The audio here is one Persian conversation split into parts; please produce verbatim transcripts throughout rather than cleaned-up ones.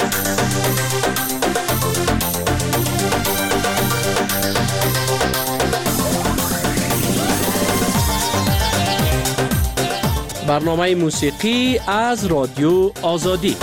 برنامه موسیقی از رادیو آزادی.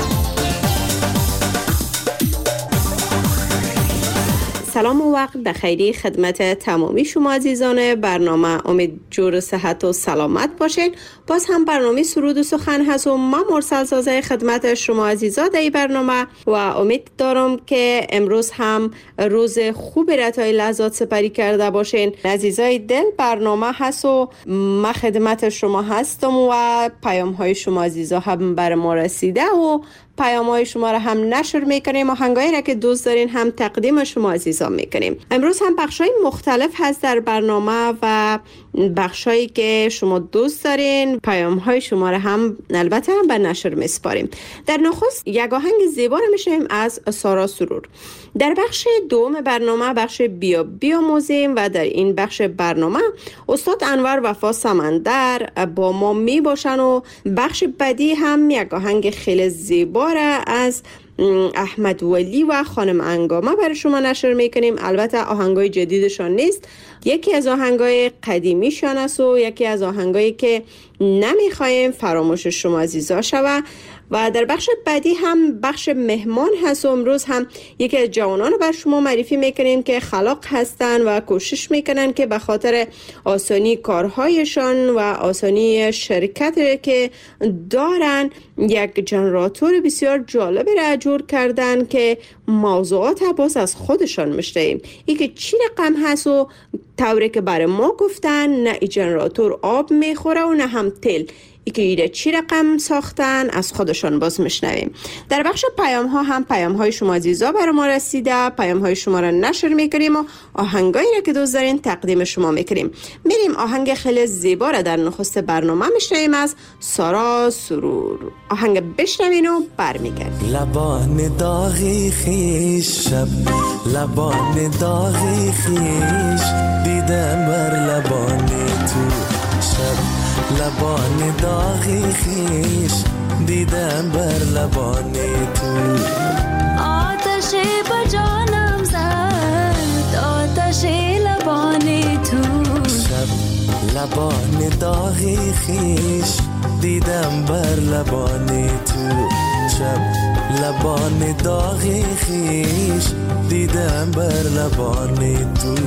سلام و وقت بخیری خدمت تمامی شما عزیزان برنامه. امید جور و صحت و سلامت باشین. باز هم برنامه سرود و سخن هست و من مرسل سازه خدمت شما عزیزان در این برنامه و امید دارم که امروز هم روز خوب رتای لحظات سپری کرده باشین. عزیزای دل، برنامه هست و من خدمت شما هستم و پیام های شما عزیزان هم بر ما رسیده و پیام‌های شما را هم نشر میکنیم و آهنگایی را که دوست دارین هم تقدیم شما عزیزان میکنیم. امروز هم بخشای مختلف هست در برنامه و بخشایی که شما دوست دارین پیام‌های شما را هم البته هم به نشر میسپاریم. در نخست یک آهنگ زیبا را میشنویم از سارا سرور. در بخش دوم برنامه بخش بیا بیاموزیم و در این بخش برنامه استاد انور وفا سمندر با ما می باشن و بخش بعدی هم یک آهنگ خیلی زیبا را از احمد ولی و خانم انگامه برای شما نشر میکنیم. البته آهنگای جدیدشان نیست، یکی از آهنگای قدیمیشان است و یکی از آهنگایی که نمیخوایم فراموش شما عزیزا شود. و در بخش بعدی هم بخش مهمان هست و امروز هم یکی از جوانان رو بر شما معرفی میکنیم که خلاق هستن و کوشش میکنن که به خاطر آسانی کارهایشان و آسانی شرکت که دارن یک جنراتور بسیار جالب را جور کردن که موضوعات باز از خودشان میشنویم. این که چی رقم هست و طوری که برای ما گفتن نه ای جنراتور آب میخوره و نه هم تل. ای که ایره چی رقم ساختن از خودشان باز میشنویم. در بخش پیام ها هم پیام های شما عزیزا برای ما رسیده، پیام های شما را نشر میکنیم و آهنگایی را که دوست دارین تقدیم شما میکنیم. میریم آهنگ خیلی زیبا را در نخست برنامه میشنویم از سارا سرور. آهنگ بشنوین و برمیگردیم. لبان داغی خیش شب، لبان داغی خیش دیدم بر لبان تو شب، لبان داغی خیش دیدم بر لبان تو. آتش با جانم زد، آتش لبان تو شب، لبان داغی خیش دیدم بر لبان تو شب، لبان داغی خیش دیدم بر لبان تو.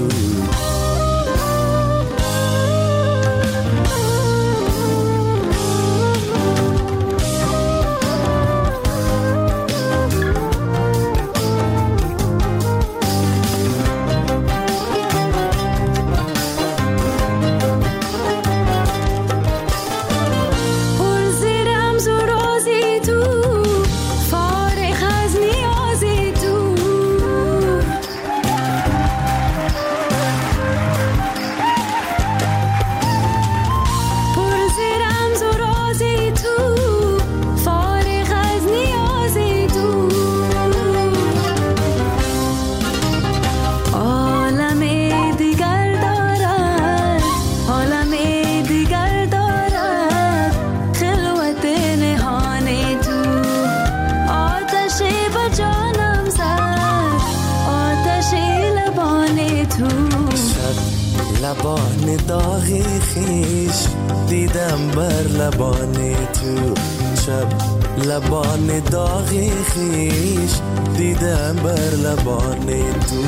لبان داغی خیش دیدم بر لبان تو شب، لبان داغی خیش دیدم بر لبان تو.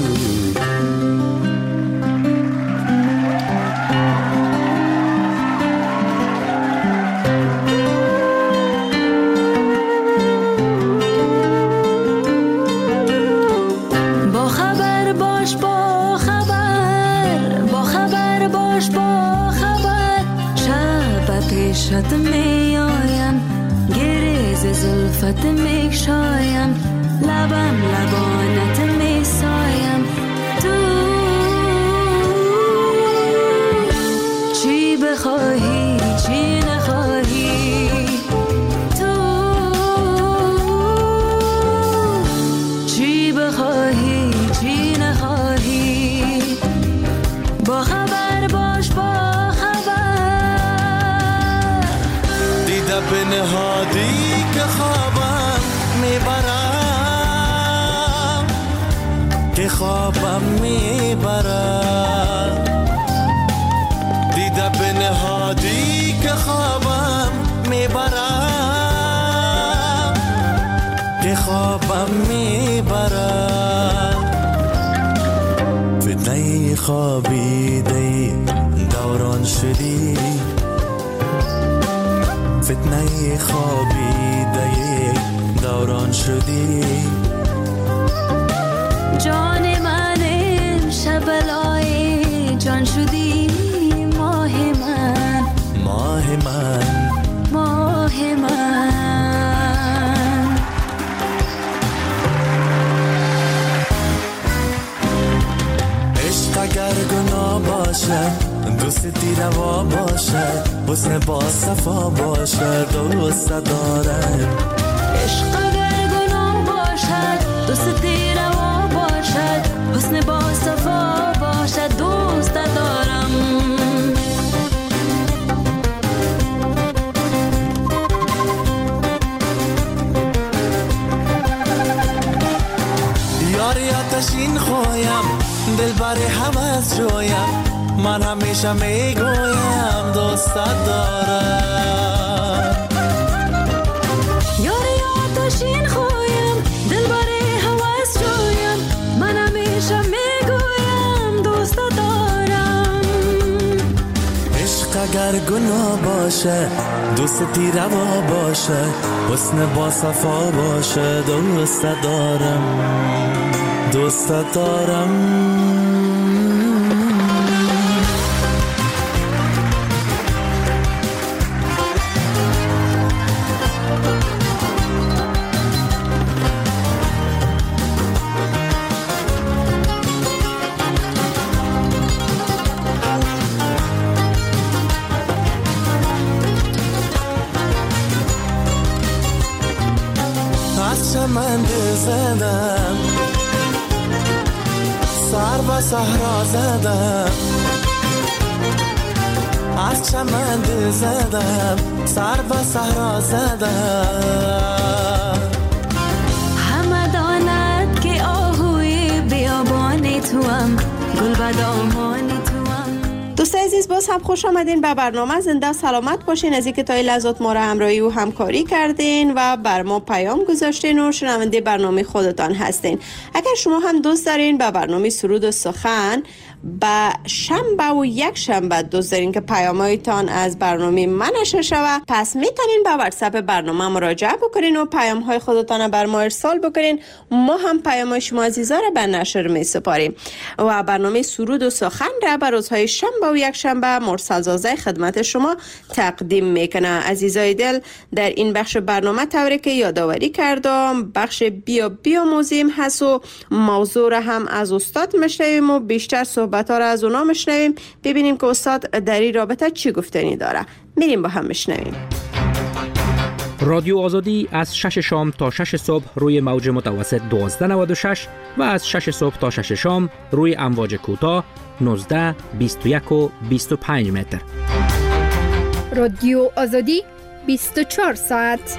شد می آیم گریز زلفت می شایم، لبم لبانت می سایم. تو چی بخواهی چی نخواهی، تو چی بخواهی چی نخواهی، با خبر باش با به نهادی که خوابم میبرم، که خوابم میبرد. دیده به نهادی که خوابم میبرد، که خوابم میبرد. فتنه خوابیده دوران شدی، فتنه خوابیده دوران شدی. جان من امشب بلای جان شدی، ماه من ماه من ماه من. عشق اگر گناه باشد، دوستی روا باشد، حسن با صفا باشد، دوست دارم. عشق اگر گناه باشد، دوستی روا باشد، حسن با صفا باشد، دوست دارم. یاری آتشین خویم، دل بر هوس جویم، من همیشه میگویم دوست دارم. یاری آتشین خویم، دل بر هوس جویم، من همیشه میگویم دوست دارم. عشق اگر گناه باشه، دوستی روا باشه، حسن با صفا باشه، دوست دارم، دوست دارم. من دل زدم، سر و صحرا زدم، از چمن دل زدم، سر و صحرا زدم. همه داند که آهوی بیابان توام، گل بدامان توام. دوست عزیز، باز هم خوش آمدین به برنامه زنده سلامت باشین. از اینکه تا این لحظات ما را همراهی و همکاری کردین و بر ما پیام گذاشتین و شنونده برنامه خودتان هستین. اگر شما هم دوست دارین به برنامه سرود و سخن به شنبه و یک شنبه دوست دارین که پیام‌هایتان از برنامه من نشر شود، پس میتونین به واتساپ برنامه مراجعه بکنین و پیام‌های خودتان بر ما ارسال بکنین. ما هم پیام‌های شما عزیزا را به نشر میسپاریم و برنامه سرود و سخن را بر روزهای شنبه و یک شنبه مرسل زازه خدمت شما تقدیم میکنه. عزیزای دل، در این بخش برنامه طوری که یادآوری کردم، بخش بیا بیا موزیم هست و موضوع را هم از استاد میشنویم و بیشتر صحبت ها را از اونا میشنویم، ببینیم که استاد در این رابطه چی گفتنی داره. میریم با هم میشنویم. رادیو آزادی از شش شام تا شش صبح روی موج متوسط دوازده نود و شش و از شش صبح تا شش شام روی امواج کوتاه نوزده، بیست و یک و بیست و پنج متر. رادیو آزادی بیست و چهار ساعت.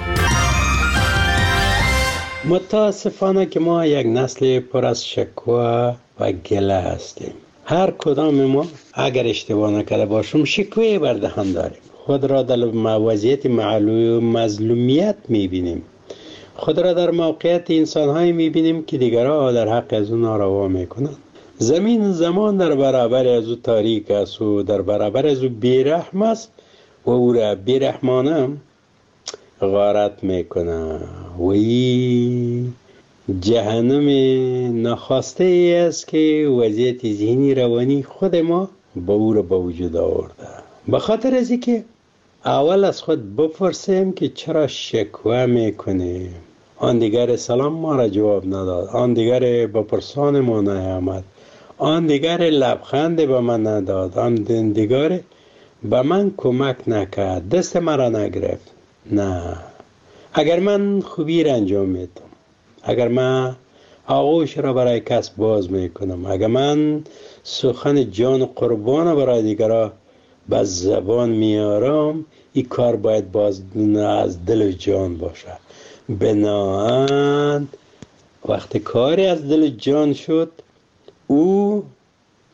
متاسفانه که ما یک نسل پر از شکوه و گله هستیم. هر کدام ما اگر اشتباه نکرده باشم شکوه بر دهان داریم. خود را در وضعیت مظلومیت میبینیم. خود را در موقعیت انسان‌هایی میبینیم که دیگرها در حق از اون ناروا میکنند. زمین زمان در برابر از او تاریک است و در برابر از او بیرحم است و او را بیرحمانه غارت میکنه و این جهنم نخواسته ای است که وضعیت ذهنی روانی خود ما با او را با وجود آورده. به خاطر از اینکه اول از خود بپرسیم که چرا شکوه میکنیم. آن دیگر سلام ما را جواب نداد، آن دیگر با پرسان ما نیامد، آن دیگر لبخند به من نداد، آن دیگر به من کمک نکرد، دست مرا نگرفت. نه، اگر من خوبی را انجام میدم، اگر من آغوش را برای کس باز میکنم، اگر من سخن جان قربان برای دیگران به زبان میارم، این کار باید باز از دل و جان باشه. بناهند وقتی کاری از دل جان شد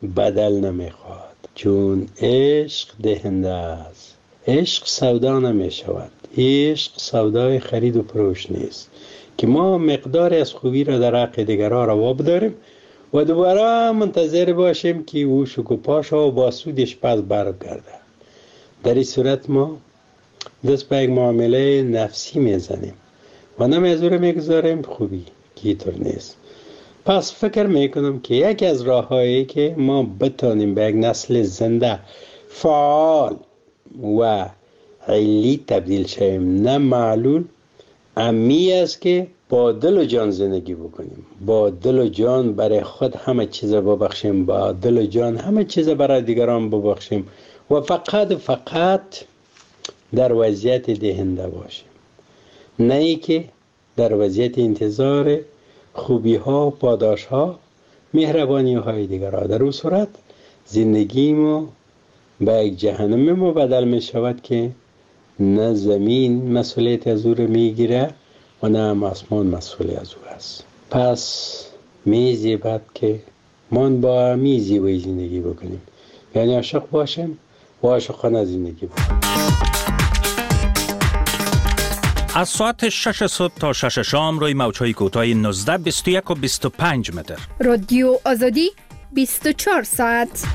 بدل نمیخواد، چون عشق دهنده است. عشق سودا نمی شود. عشق سودای خرید و فروش نیست که ما مقدار از خوبی را در حق دیگران روا بداریم و دوباره منتظر باشیم که او شکوفاش و با سودش پس برگرده. در این صورت ما دست به یک معامله نفسی میزنیم و نمیزوره میگذاریم خوبی که اینطور نیست. پس فکر میکنم که یکی از راههایی که ما بتانیم به یک نسل زنده فعال و علی تبدیل شویم نه معلول، امی است که با دل و جان زندگی بکنیم. با دل و جان برای خود همه چیز ببخشیم، با دل و جان همه چیز برای دیگران ببخشیم و فقط فقط در وضعیت دهنده باشیم، نه ای که در وضعیت انتظار خوبی ها، پاداش ها، مهربانی های دیگران. در اون صورت زندگی ما به یک جهنم مبدل می شود که نه زمین مسئولیت از او را می گیره و نه آسمان مسئول از او است. پس می زیبد که من با می زیبایی زندگی بکنیم، یعنی عاشق باشیم و عاشقانه زندگی بکنیم. از ساعت شش صبح تا شش شام روی موج‌های کوتاه نوزده، بیست و یک و بیست و پنج متر. رادیو آزادی بیست و چهار ساعت.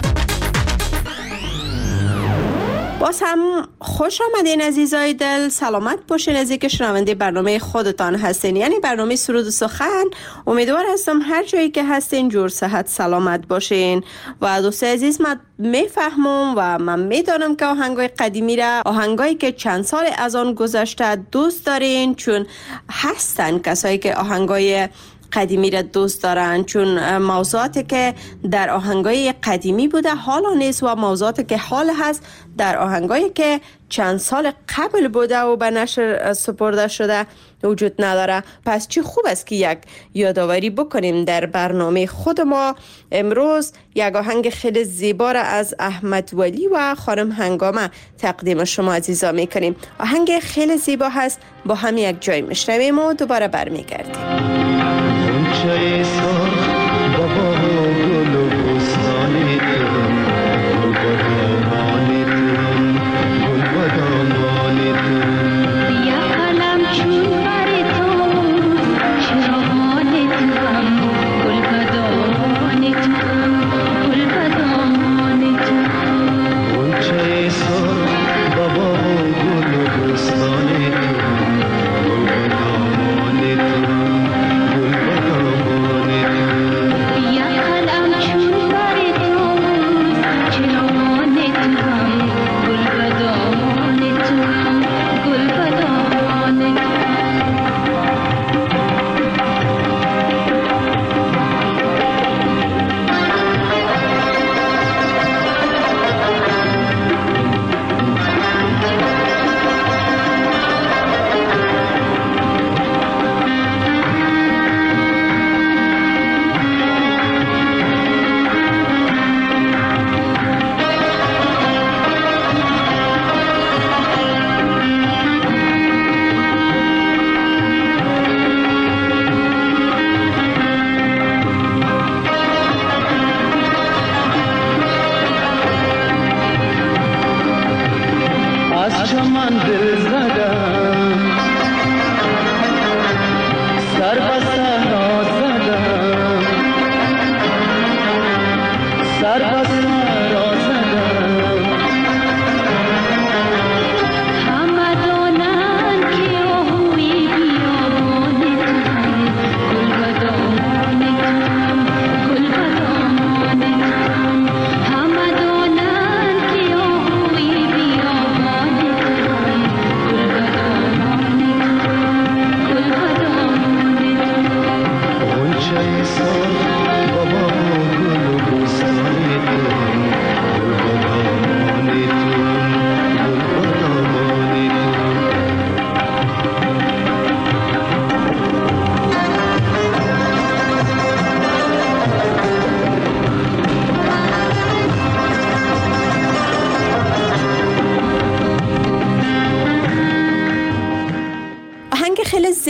باز هم خوش آمدین عزیزای دل، سلامت باشین از اینکه شنونده برنامه خودتان هستین، یعنی برنامه سرود و سخن. امیدوار هستم هر جایی که هستین جور صحت سلامت باشین. و دوست عزیز، من میفهمم و من میدانم که آهنگای قدیمی را، آهنگایی که چند سال از آن گذشته دوست دارین، چون هستن کسایی که آهنگای قدیمی را دوست دارن، چون موضوعاتی که در آهنگای قدیمی بوده حالا نیست و موضوعاتی که حال هست در آهنگایی که چند سال قبل بوده و به نشر سپرده شده وجود نداره. پس چه خوب است که یک یادآوری بکنیم در برنامه خود ما. امروز یک آهنگ خیلی زیبا را از احمد ولی و خانم هنگامه تقدیم شما عزیزا میکنیم. آهنگ خیلی زیبا هست، با هم یک جای میشنویم و دوباره برمیگردیم. چای سرخ با باغ و گل و بستان تو، گل بدامان تو، گل بدامان تو، یا قلم چون بر تو چراغان تو هم، گل بدامان تو هم، گل بدامان تو. گل چای سرخ با باغ و گل و بستان تو، گل بدامان تو، گل بدامان تو.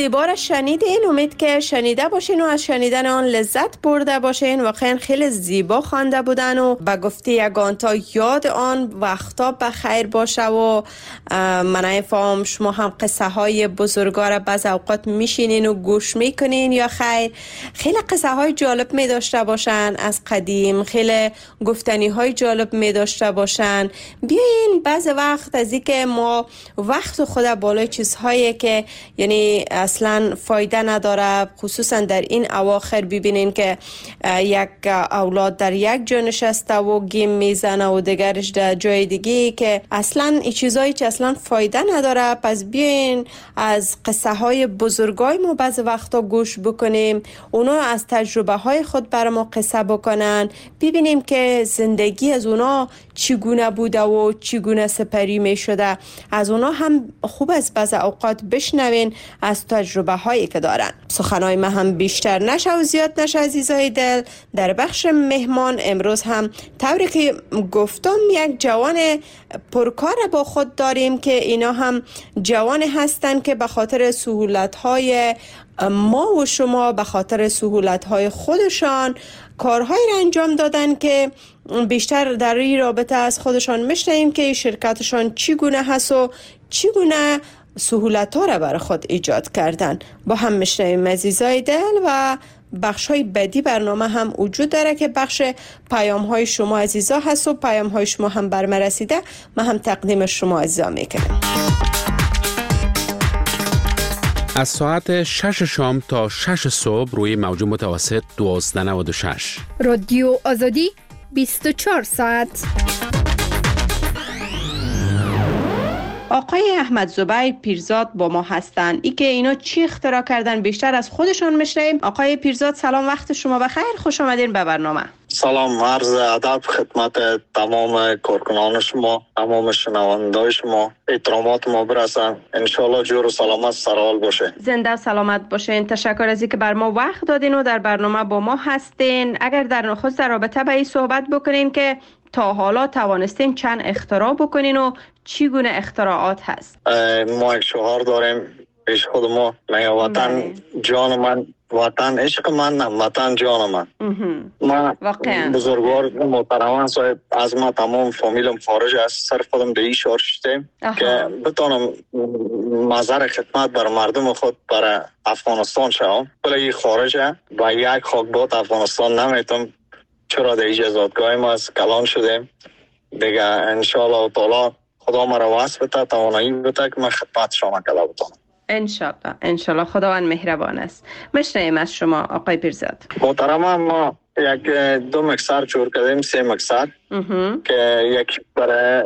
زیبا را شنیدین. امید که شنیده باشین و از شنیدن آن لذت برده باشین. واقعا خیلی زیبا خوانده بودن و به گفته یگان تا یاد آن وقتا بخیر باشه و من نفهم شما هم قصه های بزرگا را بعض اوقات میشینین و گوش میکنین یا خیر؟ خیلی قصه های جالب می داشته باشن از قدیم، خیلی گفتنی های جالب می داشته باشن. بیاین بعض وقت از اینکه ما وقت خود بالای چیزهایی که یعنی اصلا فایده نداره، خصوصا در این اواخر ببینین که یک اولاد در یک جا نشسته و گیم میزنه و دیگرش در جای دیگه که اصلا این چیزایی که اصلا فایده نداره. پس بیاین از قصه های بزرگای ما بعض وقتا گوش بکنیم، اونا از تجربه های خود بر ما قصه بکنن، ببینیم که زندگی از اونا چگونه بوده و چگونه سپری می شده. از اونا هم خوب از بعض اوقات بشنوین از تجربه هایی که دارن. سخنهای ما هم بیشتر نشه و زیاد نشه عزیزای دل. در بخش مهمان امروز هم طوری که گفتم یک جوان پرکار با خود داریم که اینا هم جوان هستن که به خاطر سهولت های ما و شما، به خاطر سهولت های خودشان کارهایی را انجام دادن که بیشتر در این رابطه از خودشان میشنویم که شرکتشان چگونه هست و چگونه سهولت ها را برای خود ایجاد کردن. با هم میشنویم عزیزای دل. و بخش های بعدی برنامه هم وجود داره که بخش پیام های شما عزیزا هست و پیام های شما هم بر من رسیده، من هم تقدیم شما عزیزا میکنم. از ساعت شش شام تا شش صبح روی موج متوسط دوازده نود و شش. رادیو آزادی بیست و چهار ساعت. آقای احمد زبیر پیرزاد با ما هستند. ای که اینا چی اختراع کردن بیشتر از خودشان میشنویم. آقای پیرزاد سلام، وقت شما بخیر، خوش آمدین به برنامه. سلام، عرض ادب خدمت تمام کارکنان شما، تمام شنوندگان شما. احترامات ما برسن. ان شاء الله جور و سلامت سرحال باشه. زنده سلامت باشین. تشکر از اینکه بر ما وقت دادین و در برنامه با ما هستین. اگر در نخست در رابطه به این صحبت بکنین که تا حالا توانستین چند اختراع بکنین و چگونه اختراعات هست؟ ما یک شعار داریم پیش خود ما، میگه وطن جان من، وطن عشق من، وطن جان من. ما بزرگوار محترمان صاحب از ما تمام فامیلم خارج است، صرف خودم به این شعار شدیم که بتونم مظهر خدمت بر مردم خود برای افغانستان شوم. ولی خارجه و یک خاکبات افغانستان نمیتونم، چرا در اجازتگاه ما از کلان شدیم دیگه. انشاءالله تعالی خدا ما را واسه بده، توانایی بده که من خدمت شما کلا بتونم. انشاءالله انشاءالله خداوند مهربان است. مشنویم از شما آقای پیرزاد. محترم، ما یک دو مکسر جور کردیم، سه مکسر که یک برای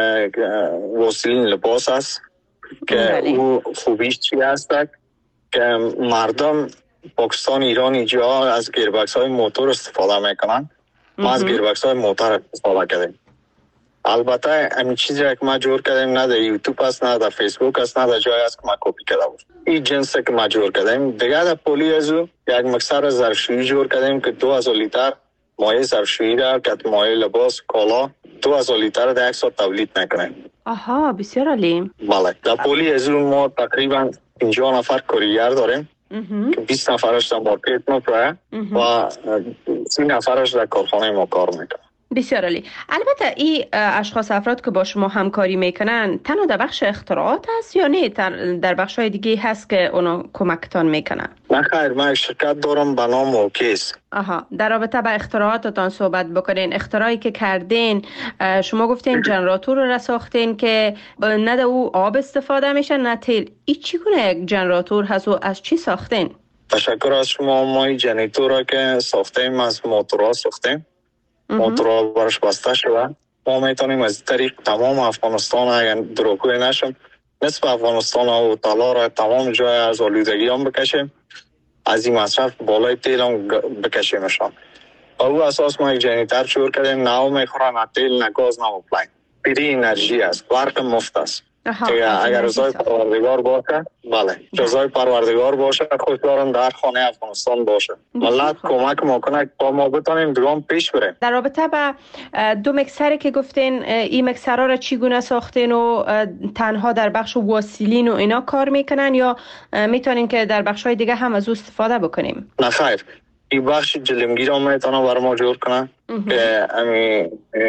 وسیلین لباس است که او خوبیش چی هست که مردم پاکستان، ایران اینجا از گیربکس های موتور استفاده میکنن. ما از گیربکس های موتور استفاده کردیم. البته همین چیزی که ما جور کردیم نه در یوتیوب است، نه در فیسبوک است، نه در جای است که ما کپی کرده بود. این جنس که ما جور کردیم. دیگه در پولی از او یک مکسر ظرفشویی جور کردیم که دو هزار لیتر مایع ظرفشویی را که مایع لباس کالا دو هزار لیتر در یک ساعت تولید میکنیم. آها، بسیار عالی. بله، در پولی از او ما تقریبا پنجاه نفر کارگر داریم که بیست نفرش در مارکت ما پره و سی نفرش در کارخانه ما کار میکنه. بسیار عالی. البته این اشخاص افراد که با شما همکاری میکنن تنها در بخش اختراعات هست یا نه در بخش های دیگه هست که اونا کمکتان میکنن؟ نه خیر، من یک شرکت دارم به نام اوکیس. آها، در رابطه با اختراعاتتان صحبت بکنین. اختراعی که کردین، شما گفتین جنراتور رو ساختین که نه او آب استفاده میشه نه تیل. این چگونه یک جنراتور هست و از چی ساختین؟ تشکر از شما. ما این جنراتور را که ساختیم از موتورها ساختیم. موتورها برش بسته شده. ما میتونیم از طریق تمام افغانستان، اگر دروغگوی نشم، نصف افغانستان و طلا را تمام جای از آلودگی هم بکشیم، از این مصرف بالای تیل هم بکشیمشان. او اساس ما یک جنراتور شروع کردیم. نه او میخوره، نه تیل، نه گاز، نه پلاین. فری انرژی است، برق مفت است. اگر رضای پروردگار باشه، بله رضای پروردگار باشه، خوشدارم در خانه افغانستان باشه. ملت کمک ما کنه تا ما بتونیم دوام پیش بریم. در رابطه با دو مکسری که گفتین، این مکسرها را چگونه ساختین و تنها در بخش واصلین و اینا کار میکنن یا میتونین که در بخش های دیگه هم از او استفاده بکنیم؟ نه خیر، این بخش جلمگیر هم میتونه بر ما جور کنه که امی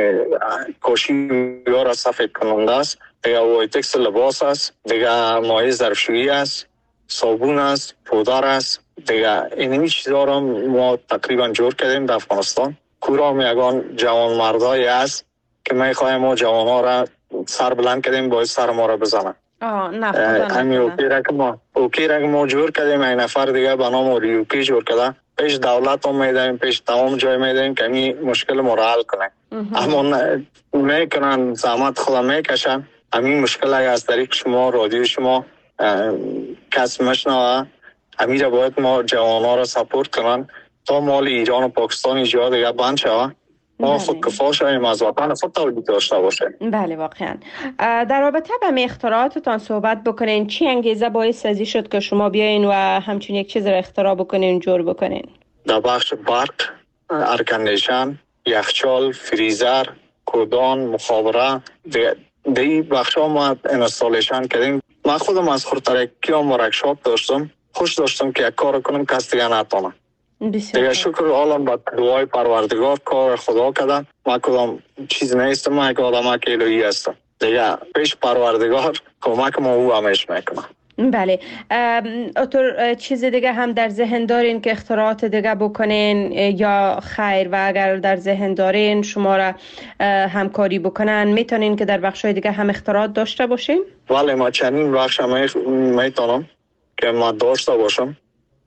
کوشی ها را سفید کننده است، دیگه وایتکس لباس است، دیگه مایع ظرفشویی است، صابون است، پودر است، دیگه اینمی چیزها را ما تقریبا جور کردیم در افغانستان. کورام یگان جوان مردایی است که میخوایم ما جوان ها را سر بلند کردیم باید سر ما را بزنن. آه نه خدا نکنه. اوکی را که ما اوکی را که ما جور کردیم، این نفر دیگه به نام ریوکی جور کرده، پیش دولت هم میدهیم، پیش تمام جای میدهیم که این مشکل ما را حل کنه. اما میکنن زحمت خدا میکشن، همین مشکل اگر از طریق شما رادیو شما کس مشنوه، همین را باید ما جوانها را سپورت کنن تا مال ایران و پاکستان جا دیگه بند شوه، ما خود کفا شویم از وطن خود تولید داشته باشه. بله واقعا. در رابطه با اختراعاتتان صحبت بکنین، چی انگیزه باعث ازی شد که شما بیاین و همچون یک چیز را اختراع بکنین، جور بکنین؟ در بخش برق، ارکندیشن، یخچال، فریزر، کودان، مخابره، دی بخش ها ما انستالیشن کردیم. من خودم از خورترکی هم ورکشاپ داشتم، خوش داشتم که یک کار کنم کس دیگه نتانه. دیگه شکر عالم با دعای پروردگار کار خدا کردن. من کدام چیز نیستم، من یک آدم که الهی هستم. دیگه پیش پروردگار کمک ما او همیش میکنه. بله. اتر چیز دیگه هم در ذهن دارین که اختراعات دیگه بکنین یا خیر؟ و اگر در ذهن دارین شما را همکاری بکنن، میتونین که در بخشای دیگه هم اختراعات داشته باشین؟ بله ما چنین بخش هم میتونم که ما داشته باشم.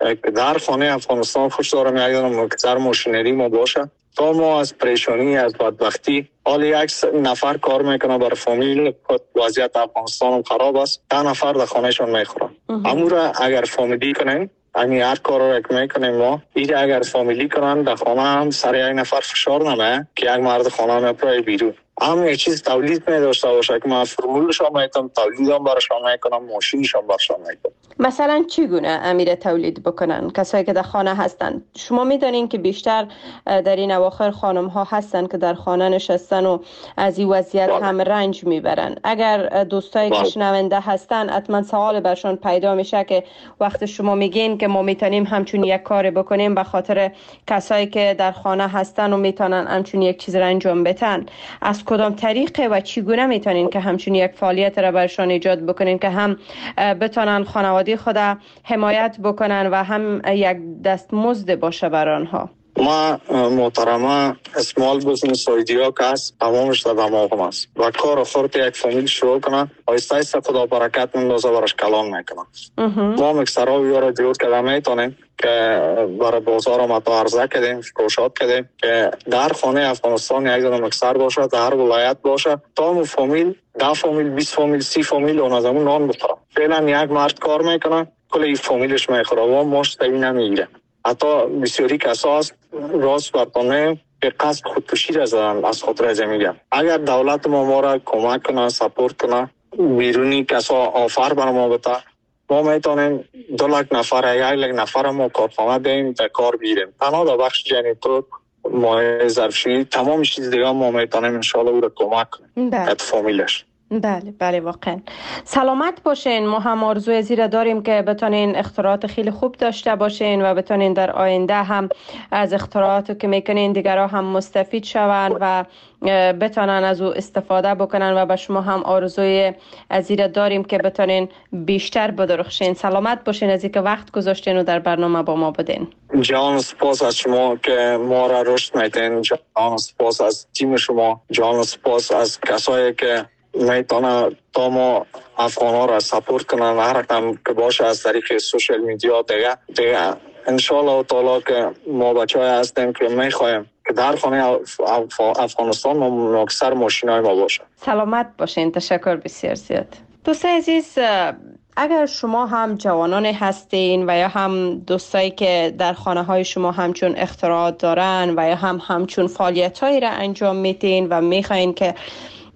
در خانه افغانستان خوش دارم یک دارم مکتر ماشینری ما باشه تا ما از پریشانی، از بدبختی، حال یک نفر کار میکنه بر فامیل، وضعیت افغانستان هم خراب است، ده نفر در خانهشان میخورن. امورا اگر فامیلی کنن، یعنی هر کار رو که میکنیم ما، ایده اگر فامیلی کنن در خانه هم سر یک نفر فشار نمه که یک مرد خانه میپره بیرون. هم یک چیز تولید میداشته باشه که من فرمولشان میتونم تولیدم برشان میکنم، ماشینشان برشان میکنم. مثلا چگونه امیر تولید بکنن کسایی که در خانه هستن؟ شما میدانین که بیشتر در این اواخر خانم ها هستن که در خانه نشستن و از این وضعیت باید. هم رنج میبرن. اگر دوستایی که شنونده هستن حتما سوال برشان پیدا میشه که وقت شما میگین که ما میتونیم همچون یک کار بکنیم به خاطر کسایی که در خانه هستن و میتونن همچون یک چیز را انجام بدن، از کدام طریقه و چگونه میتونین که همچون یک فعالیت را برشان ایجاد بکنین که هم بتونن خانواده خدا حمایت بکنن و هم یک دستمزد باشه بر آنها؟ ما محترمه اسمال بزنس ایدیا که هست تمامش در دماغم است و کار خورد یک فامیل شروع کنه، آیسته آیسته خدا برکت مندازه برش کلان میکنه. ما مکسرها بیاره جور کده میتونیم که برای بازار ما تو عرضه کردیم، فروشات کردیم که در خانه افغانستان یک دونه مکسر باشه، در هر ولایت باشه تا مو فامیل، ده فامیل، بیست فامیل، سی فامیل اون از همون نان بخوره. فعلا یک مرد کار میکنه کل این فامیلش میخوره و مشت این نمیگیره. حتی بسیاری کسا هست راست برطانه که قصد خودکشی را زدن، از خود رزه میگن. اگر دولت ما ما را کمک کنه، سپورت کنه، بیرونی کسا آفر بر ما بده، ما میتونیم دو لک نفر یا یک لک نفر ما کارخانه دهیم تا کار بیریم. تنها در بخش جنیتور، مایع ظرفشویی، تمام چیز دیگه ما میتونیم انشالله او را کمک کنیم ات فامیلش. بله بله واقعا. سلامت باشین. ما هم آرزوی زیرا داریم که بتونین اختراعات خیلی خوب داشته باشین و بتونین در آینده هم از اختراعاتی که میکنین دیگرها هم مستفید شون و بتونن از او استفاده بکنن و به شما هم آرزوی زیرا داریم که بتونین بیشتر بدرخشین. سلامت باشین از اینکه وقت گذاشتین و در برنامه با ما بودین. جان سپاس از شما که ما را رشد میدین، جان سپاس از تیم شما، جان سپاس از کسایی که میتونه تا ما افغان ها را سپورت کنن هر رقم که باشه از طریق سوشل میدیا دیگه دیگه انشالله تعالی که ما بچه های هستیم که میخوایم که در خانه افغانستان ما اکثر ماشین های ما باشه. سلامت باشین. تشکر بسیار زیاد. دوستای عزیز، اگر شما هم جوانانی هستین و یا هم دوستایی که در خانه های شما همچون اختراعات دارن و یا هم همچون فعالیت هایی را انجام میدین و میخواین که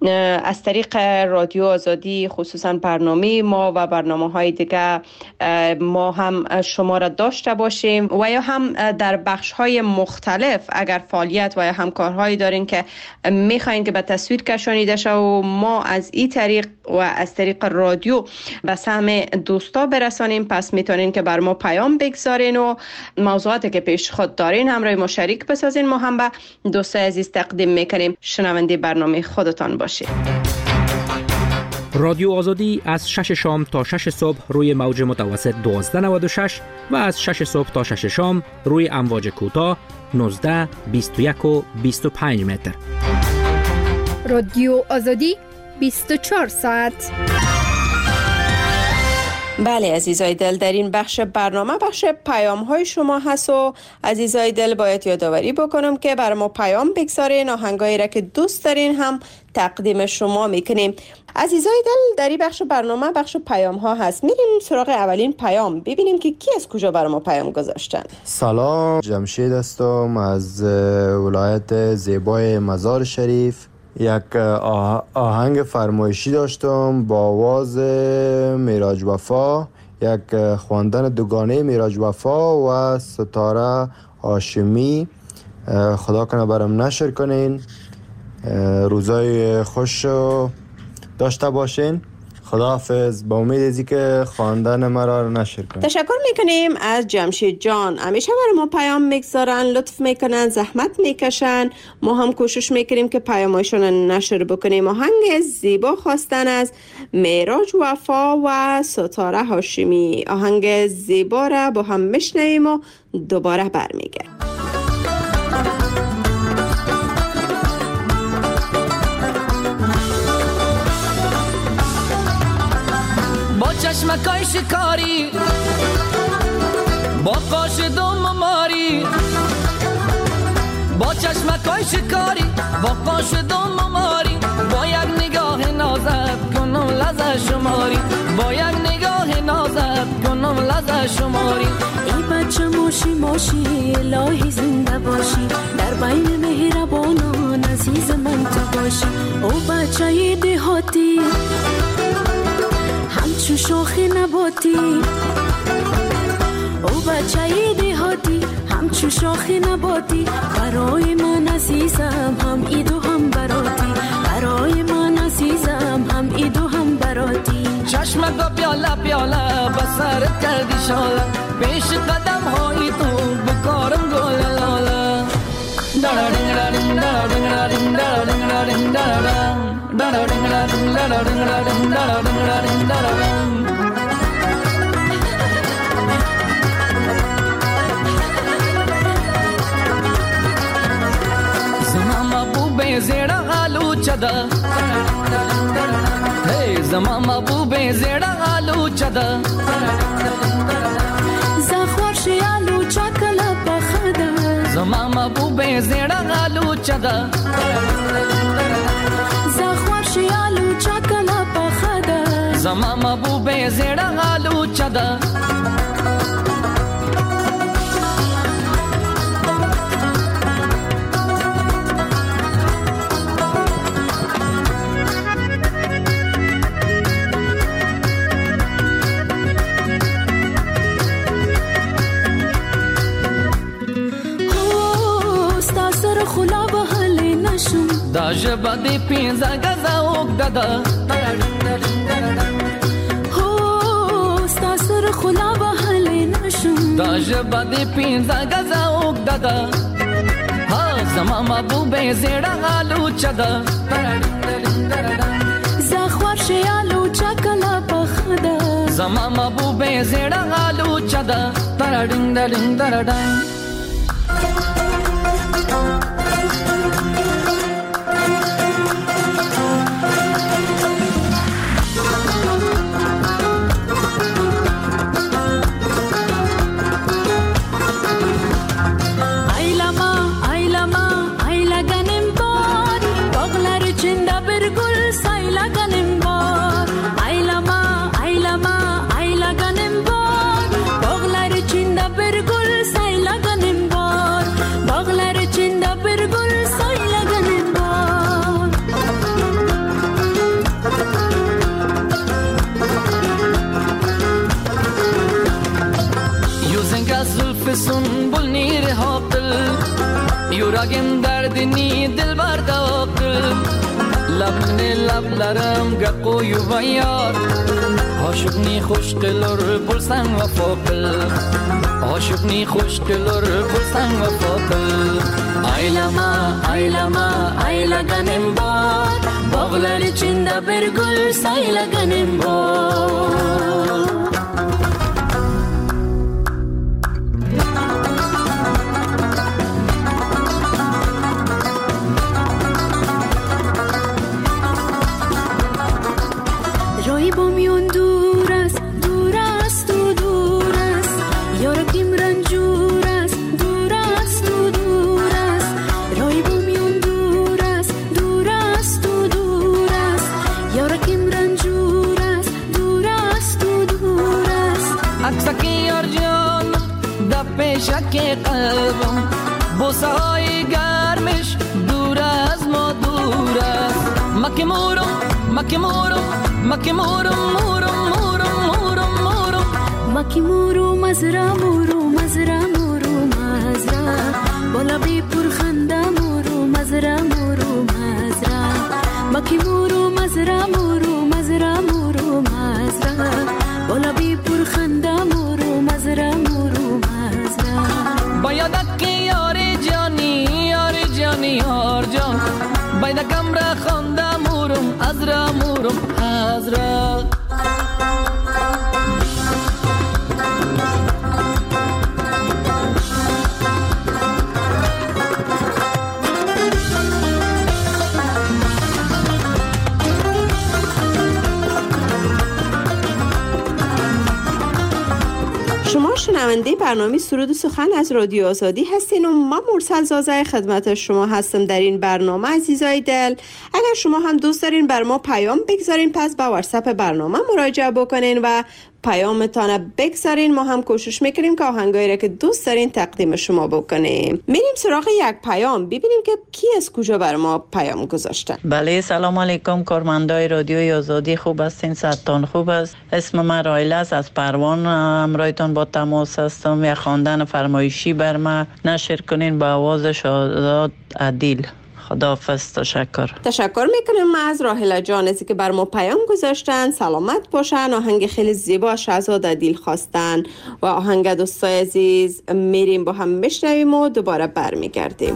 از طریق رادیو آزادی خصوصا برنامه ما و برنامه های دیگه ما هم شما را داشته باشیم و یا هم در بخش های مختلف اگر فعالیت و یا همکارهایی دارین که میخواین که به تصویر کشانیده شه و ما از این طریق و از طریق رادیو به سهم دوستا برسانیم، پس میتونین که بر ما پیام بگذارین و موضوعاتی که پیش خود دارین همراه ما شریک بسازین. ما هم به دوستای عزیز تقدیم میکنیم. شنونده برنامه خودتان باشید. رادیو آزادی از شش شام تا شش صبح روی موج متوسط دوازده نود و شش و از شش صبح تا شش شام روی امواج کوتاه نوزده بیست و یک و بیست و پنج متر. رادیو آزادی بیست و چهار ساعت. بله عزیزای دل، در این بخش برنامه بخش پیام های شما هست و عزیزای دل باید یادآوری بکنم که بر ما پیام بگذارین، آهنگایی را که دوست دارین هم تقدیم شما میکنیم. عزیزای دل، در این بخش برنامه بخش پیام ها هست. میریم سراغ اولین پیام ببینیم که کی از کجا بر ما پیام گذاشتن. سلام، جمشید هستم از ولایت زیبای مزار شریف. یک آهنگ فرمایشی داشتم با آواز میراج وفا، یک خواندن دوگانه میراج وفا و ستاره هاشمی. خدا کنه برام نشر کنین. روزای خوش داشته باشین. خداحافظ. با امید ازی که خواندن مرا نشر کنین. تشکر میکنیم از جمشید جان. همیشه برای ما پیام میگذارن، لطف میکنن، زحمت میکشن. ما هم کوشش میکنیم که پیامایشون نشر بکنیم. آهنگ زیبا خواستن از میراج وفا و ستاره هاشمی. آهنگ زیبا را با هم میشنویم و دوباره برمیگردیم. چشمکای شکاری با قاش دوم ماری، با چشمکای شکاری با قاش دوم ماری، با یک نگاه نازت کنم لذت شماری، با یک نگاه نازت کنم لذت شماری. ای بچه ماشی ماشی الهی زنده باشی، در بین مهربانان عزیز من تو باشی. او بچه دهاتی همچون شاخ نباتی، او بچه دهاتی همچون شاخ نباتی. برای من عزیزم هم ایدو هم براتی، برای من عزیزم هم ایدو هم براتی. چشمکا پیاله پیاله بسرت کردی شاله، پیش قدم های تو بکارم گل لاله. دارنگ دارنگ دارنگ دارنگ دارنگ دارنگ دارنگ زمان محبوب زیرا آلو چدا، hey زمان محبوب زیرا آلو چدا، زخوار شی آلو چکلا بخدا، زمان محبوب زیرا آلو چدا، آلو چکلا پخدا، زمان محبوب زیرا آلو چدا. ستا سر خلا بحلی نشم، دا جبا دی پینزا گزا اوک دادا، هو ستا سر خلا بحلی نشم، دا جبا دی پینزا گزا اوک دادا. ها زمان محبوب زیرا آلو چدا، زخوار شی آلو چکلا پخدا، زمان محبوب زیرا آلو چدا. دارنگ دارنگ دارنگ Baglar içinde سنبول نیر حاقل یورگم دردنی دل برداقل لبن لبلرم گقوی و یار عاشقنی خوشقلر بلسن و فاقل عاشقنی خوشقلر بلسن و فاقل ایلما ایلما ایلگنم بار باغلر چنده برگل سایلگنم بار رای با میون دور است دور است و دور است یارکیم رنجور است دور است و دور است رای با میون دور است دور است و دور است یارکیم رنجور است دور است و دور است عکسکی یار جان در پیشک قلبم بوسه های گرمش دور از ما دور است مکی مورم مکی مورم مکی مورم مورم مورم مورم مورم مکی مورو مزرا مورو مزرا مورو مزرا بالا بی پر خنده مورو مزرا مورو مزرا مکی مورو مزرا مورو مزرا مورو مزرا بالا بی پر خنده مورو مزرا مورو مزرا باید که یاری جانی یاری جانی یار جان باید کم را خنده مورم از را مورم از را شما شنونده برنامه سرود و سخن از رادیو آزادی هستین و من مرسل زازه خدمت شما هستم در این برنامه. عزیزای دل، اگر شما هم دوست دارین بر ما پیام بگذارین پس با واتساپ برنامه مراجعه بکنین و پیامتان بگذارین. ما هم کوشش میکنیم که آهنگایی را که دوست دارین تقدیم شما بکنیم. میریم سراغ یک پیام ببینیم که کی از کجا بر ما پیام گذاشتن. بله، سلام علیکم کارمندای رادیوی آزادی، خوب هستین؟ صحتتان خوب است؟ اسم من رایله است، از پروان همراهتان با تماس هستم. یک خواندن فرمایشی بر ما نشر کنین با آواز شاداد عدیل. خداحافظ. تشکر تشکر میکنم من از راهله جان از که بر ما پیام گذاشتن. سلامت باشن. آهنگ خیلی زیبا شهزاد عدیل خواستن و آهنگ دوستای عزیز میریم با هم بشنویم و دوباره برمیگردیم.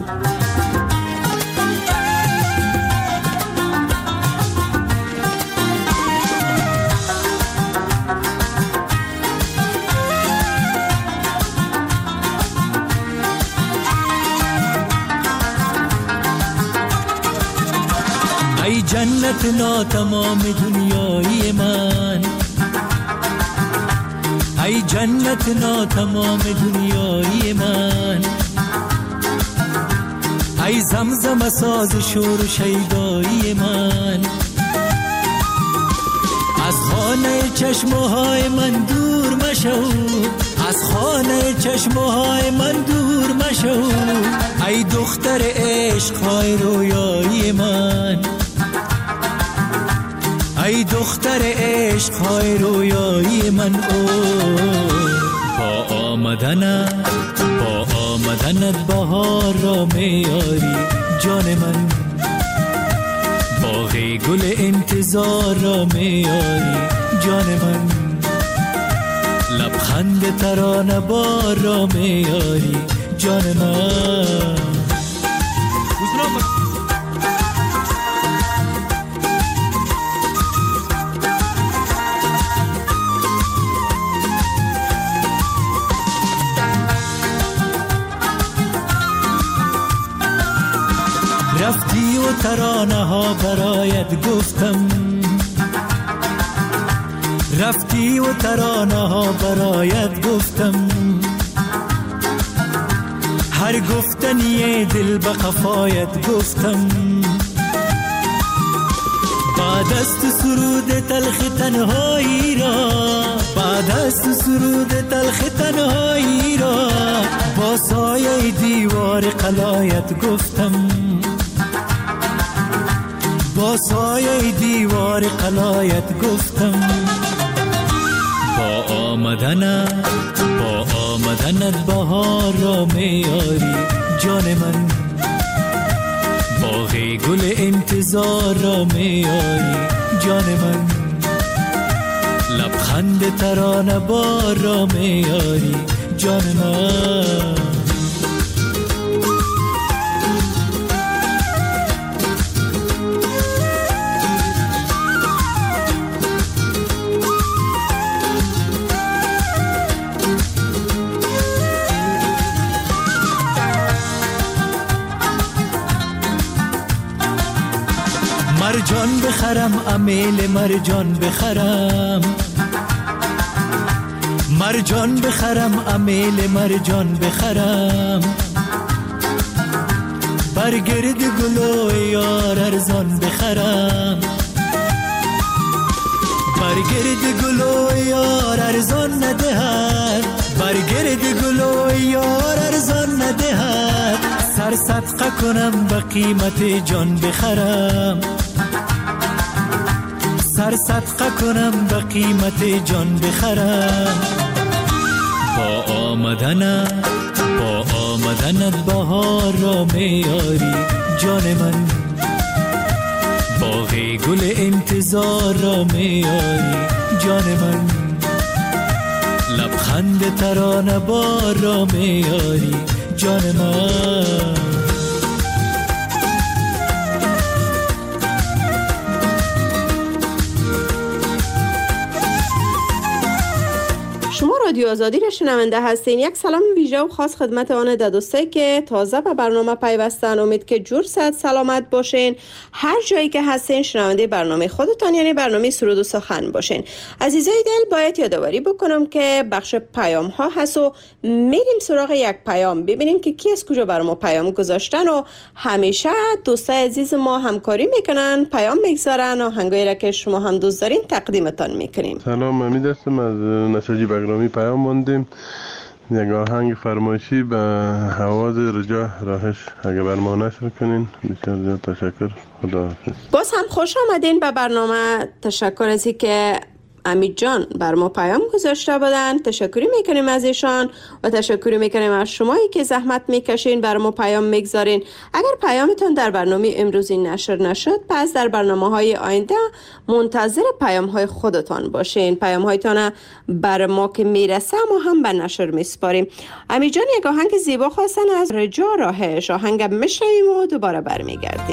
ای جنت ناتمام دنیای من، ای جنت ناتمام دنیای من، ای زمزم ساز شور و شیدایی من، از خانه چشمهای من دور مشو، از خانه چشمهای من دور مشو، ای دختر عشقهای رویایی من، ای دختر عشقهای رویایی من. او با آمدنت با آمدنت بهار را میاری جان من، باغ گل انتظار را میاری جان من، لبخند ترانه بار را میاری جان من. رفتی و ترانه ها برایت گفتم، رفتی و ترانه ها برایت گفتم، هر گفتنی دل به قفایت گفتم، بعد از تو سرود تلخ تنهایی را، بعد از تو سرود تلخ تنهایی را، با سایه دیوار قلایت گفتم، با سایه دیوار قلایت گفتم. با آمدنت با آمدنت بهار را میاری جان من، باغ گل انتظار را میاری جان من، لبخند ترانه بار را میاری جان من. مرجان بخرم امیل مرجان بخرم، مرجان بخرم امیل مرجان بخرم، برگرد گلو یار ارزان بخرم، برگرد گلو یار ارزان ندهد، برگرد گلو یار ارزان ندهد، سر صدقه کنم به قیمت جان بخرم، سر صدقه کنم به قیمت جان بخرم. با آمدنت با آمدنت بهار را میاری جان من، باغ گل انتظار را میاری جان من، لبخند ترانه بار را میاری جان من. شما رادیو آزادی را شنونده هستین. یک سلام ویژه و خاص خدمت آن دوستایی که تازه به برنامه پیوستن. امید که جور صحت سلامت باشین، هر جایی که هستین شنونده برنامه خودتان یعنی برنامه سرود و سخن باشین. عزیزای دل، باید یادآوری بکنم که بخش پیام ها هست و میریم سراغ یک پیام ببینیم که کی از کجا بر ما پیام گذاشتن و همیشه دوستای عزیز ما همکاری میکنن، پیام میگذارن و آهنگایی را که شما هم دوست دارین تقدیمتان میکنیم. سلام، امید هستم از نساجی بگرامی. پیام موندیم یک آهنگ فرمایشی به حواز رجا راهش اگه بر ما نشر کنین. بسیار زیاد تشکر، خداحافظ. باز هم خوش آمدین به برنامه. تشکر از این که امید جان بر ما پیام گذاشته بودن، تشکری میکنیم از ایشان و تشکری میکنیم از شمایی که زحمت میکشین بر ما پیام میگذارین. اگر پیامتون در برنامه امروزی نشر نشد، پس در برنامه های آینده منتظر پیام های خودتان باشین. پیام هایتان بر ما که میرسه ما هم به نشر میسپاریم. امید جان یک آهنگ زیبا خواستن از رجا راهش، آهنگ میشنویم و دوباره برمیگردیم.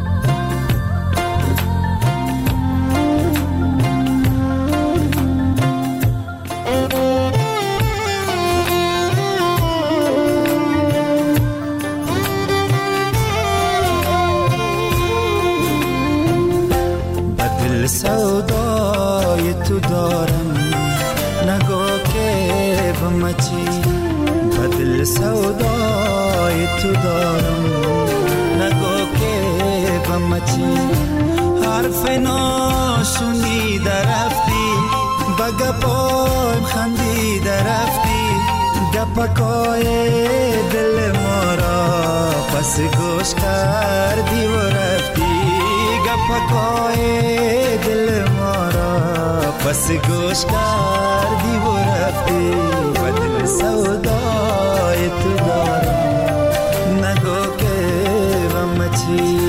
سودای تو دارم نگاه که بمچی، بدل سودای تو دارم نگاه که بمچی، حرف ناشونی درفتی بگپایم خندی درفتی، گپکای دل ما را پس گوش کردی و رفتی، گپکای دل ما را پس گوش کردی و رفتی، و دل سودای تو دارم نگو که بمچی.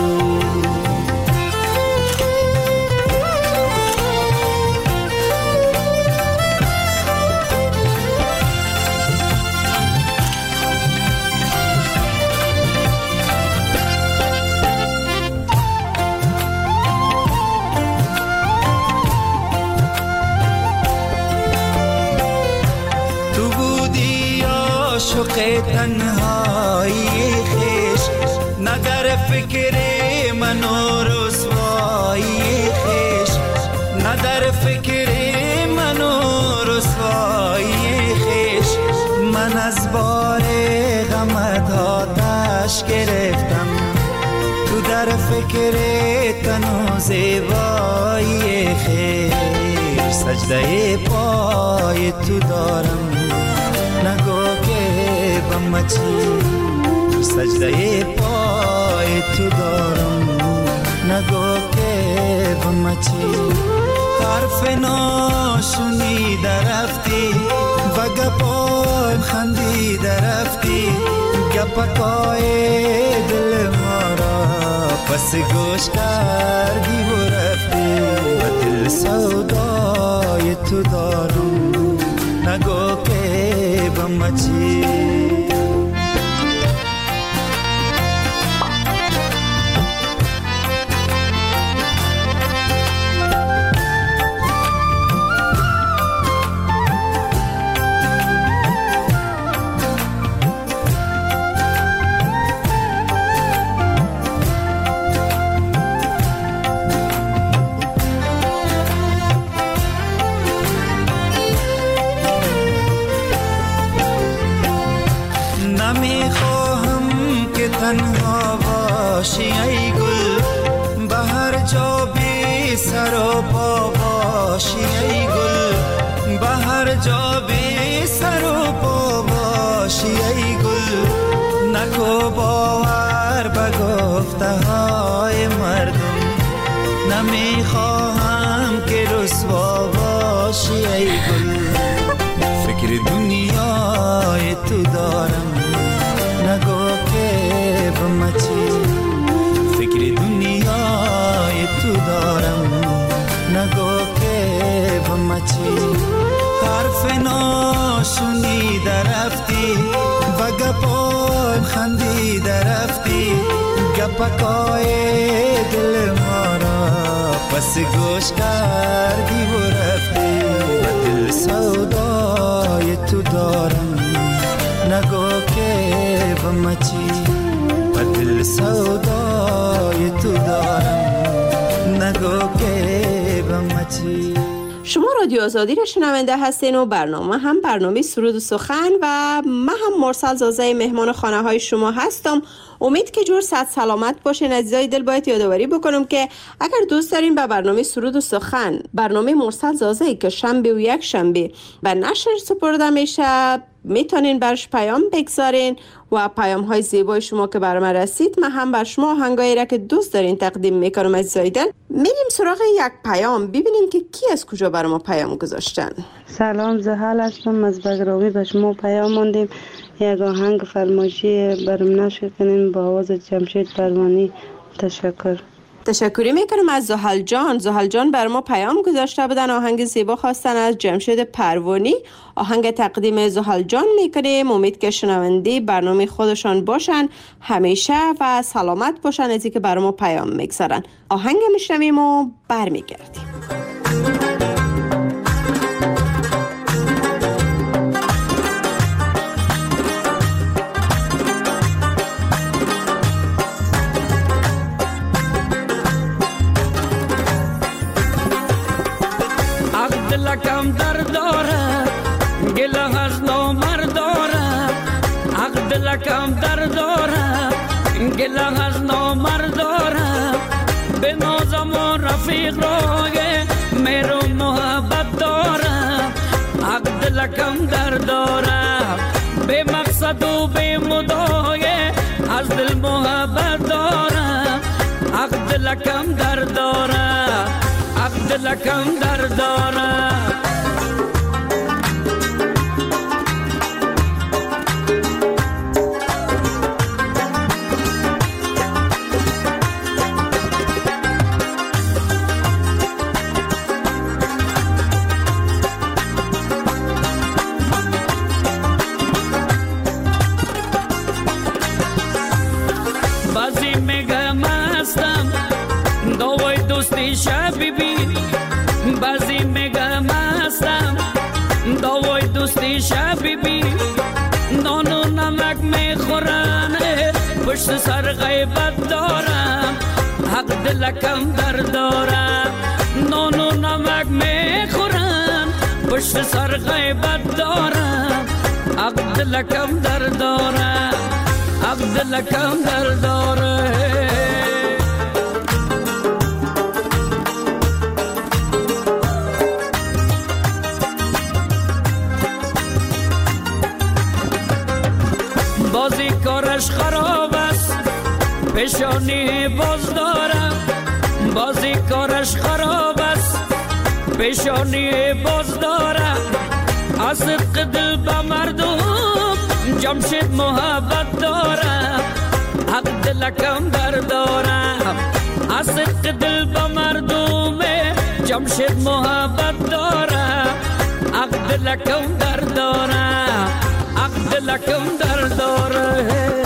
تنهایی خیش نه در فکر من و رسوایی خیش، نه در فکر من و رسوایی خیش، من از بار غمت آتش گرفتم، تو در فکر تن و زیبایی خیش، سجده پای تو دارم نگو که بمچی، سجده پای تو دارم نگو که بمچی، حرف ناشنیده رفتی و گپایم خندیده رفتی گپکای دل ما را پس گوش کردی و رفتی و دل سودای تو دارم نگو که بمچی تنها باشی ای گل به هر جا بی سر و پا باشی ای گل به هر جا بی سر و پا باشی ای گل نکو باور به گفته های مردم نمیخواهم که رسوا باشی ای گل فکر دنیای تو دارم نگو که بمچی فکر دنیای تو دارم نگو که بمچی حرف ناشنیده رفتی و گپایم خندیده رفتی گپکای دل ما را پس گوش کردی و رفتی و دل سودای تو دارم نگو که بمچی و دل سودای تو دارم نگو که بمچی. شما رادیو آزادی را شنونده هستین و برنامه هم برنامه سرود و سخن و من هم مرسل زازه مهمان خانه های شما هستم. امید که جور صد سلامت باشین. عزیزای دل باید یادآوری بکنم که اگر دوست دارین به برنامه سرود و سخن برنامه مرسل زازه که شنبه و یک شنبه به نشر سپرده میشه میتونین برش پیام بگذارین و پیام های زیبای شما که برام رسید من هم بر شما آهنگایی را که دوست دارین تقدیم میکنم. عزیزای دل میریم سراغ یک پیام ببینیم که کی از کجا برای ما پیام گذاشتن. سلام، زحل هستم از بگرامی. به شما پیام ماندیم یک آهنگ فرمایشی برام نشر کنین با آواز جمشید پروانی. تشکر. تشکری میکنم از زحل جان. زحل جان بر ما پیام گذاشته بودن آهنگ زیبا خواستن از جمشید پروانی. آهنگ تقدیم زحل جان میکنیم. امید که شنونده برنامه خودشان باشن همیشه و سلامت باشن از اینکه بر ما پیام میگذارن. آهنگ میشنویم و برمیگردیم. کم در داره گله از نامرد داره عقد لکم در داره گله از نامرد داره به نازم و رفیق راگه میرو محبت داره عقد لکم در داره به مقصد و به مدایه از دل محبت داره عقد لکم در داره عقد لکم در داره بازی میگم هستم دوای دوستی شبی بی بازی میگم هستم دوای دوستی شبی بی نان و نمک میخورن پشت سر غیبت دارم حق دلکم در دارم نان و نمک میخورن پشت سر غیبت دارم حق دلکم در دارم حق دلکم در دارم. بازی کارش خراب است پیشانی باز دارم بازی کارش خراب است پیشانی باز دارم از صدق دل به مردم جمشید محبت دارم حق دلکم بردارم از صدق دل به مردم جمشید محبت دارم حق دلکم بردارم حق دلکم بردارم